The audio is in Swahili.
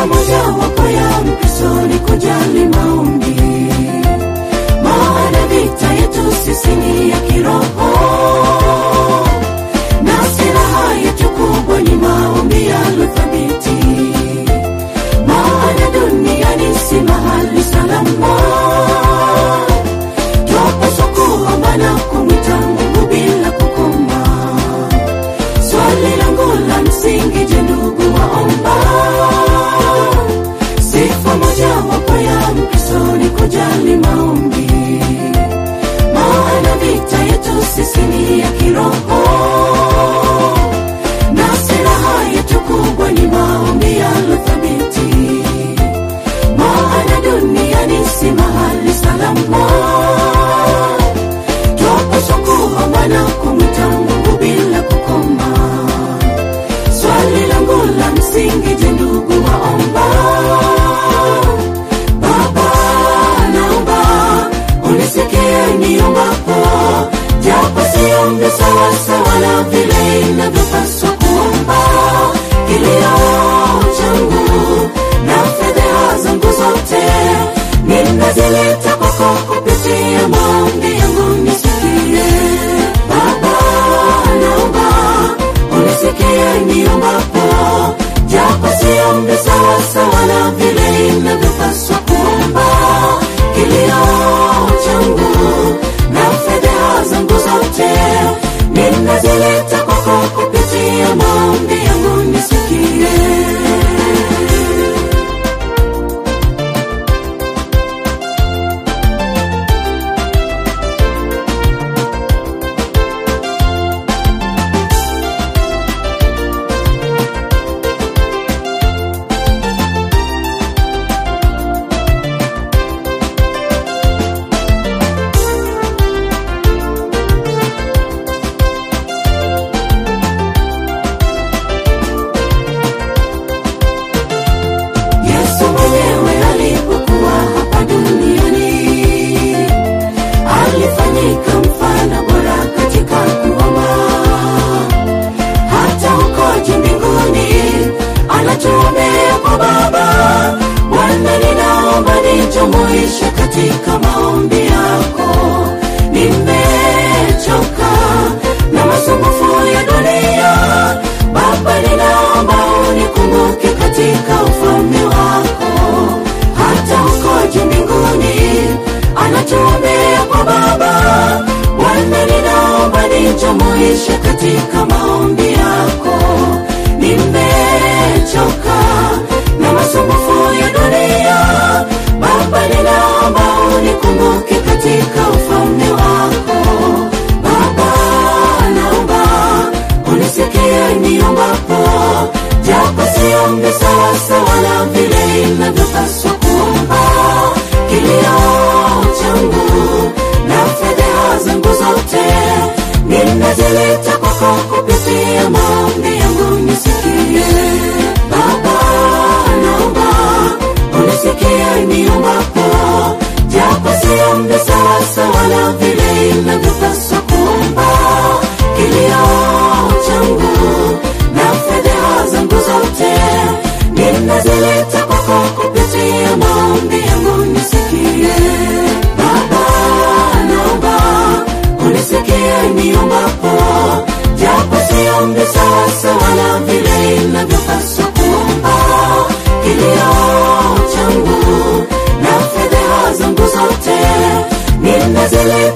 Sifa moja wapo ya Mkristo ni kujali maombi, maana vita yetu sisi ni ya kiroho, na silaha yetu kubwa ni maombi yaliyothabiti, maana duniani si mahali salama. Twapaswa kuomba na kumwita Mungu bila kukoma. Swali langu la msingi, je, ndugu waomba? Sifa moja wapo ya Mkristo ni kujali maombi, maana vita yetu sisi ni ya kiroho, na silaha yetu kubwa ni maombi yaliyothabiti, maana duniani si mahali salama. Twapaswa kuomba na kumwita Mungu bila kukoma. Swali langu la msingi, je, ndugu waomba? Baba, naomba unisikie niombapo, japo siombi sawasawa na vile inavyopaswa kuomba. Kilio changu na fedheha zangu zote ninazileta kwako kupitia maombi yangu, nisikie. Baba, naomba unisikie niombapo, japo siombi sawasawa na vile inavyopaswa kuomba. Kilio changu na fedheha zangu zote ninazileta kwako kupitia maombi yangu, nisikie. Yesu mwenyewe alipokuwa hapa duniani alifanyika mfano bora katika kuomba. Hata huko juu mbinguni anatuombea kwa Baba. Bwana, ninaomba nijumuishe katika maombi yako. Nimechoka na masumbufu ya dunia. Baba, ninaomba unikumbuke katika ufalme wako. Hata huko juu mbinguni anatuombea kwa Baba. Bwana, ninaomba nijumuishe katika maombi yako. Nimechoka na masumbufu ya dunia. Baba, ninaomba unikumbuke katika ufalme wako. Baba, naomba unisikie niombapo, japo siombi sawasawa na vile inavyopaswa kuomba. Kilio changu na fedheha zangu zote ninazileta kwako kupitia maombi yangu, nisikie. Baba, naomba unisikie niombapo, japo siombi sawasawa na vile inavyopaswa kuomba. Kilio changu na fedheha zangu zote ninazileta kwako kupitia maombi yangu, nisikie. Baba, naomba unisikie niombapo, japo siombi sawasawa na vile inavyopaswa kuomba. Kilio changu na fedheha zangu zote ninazileta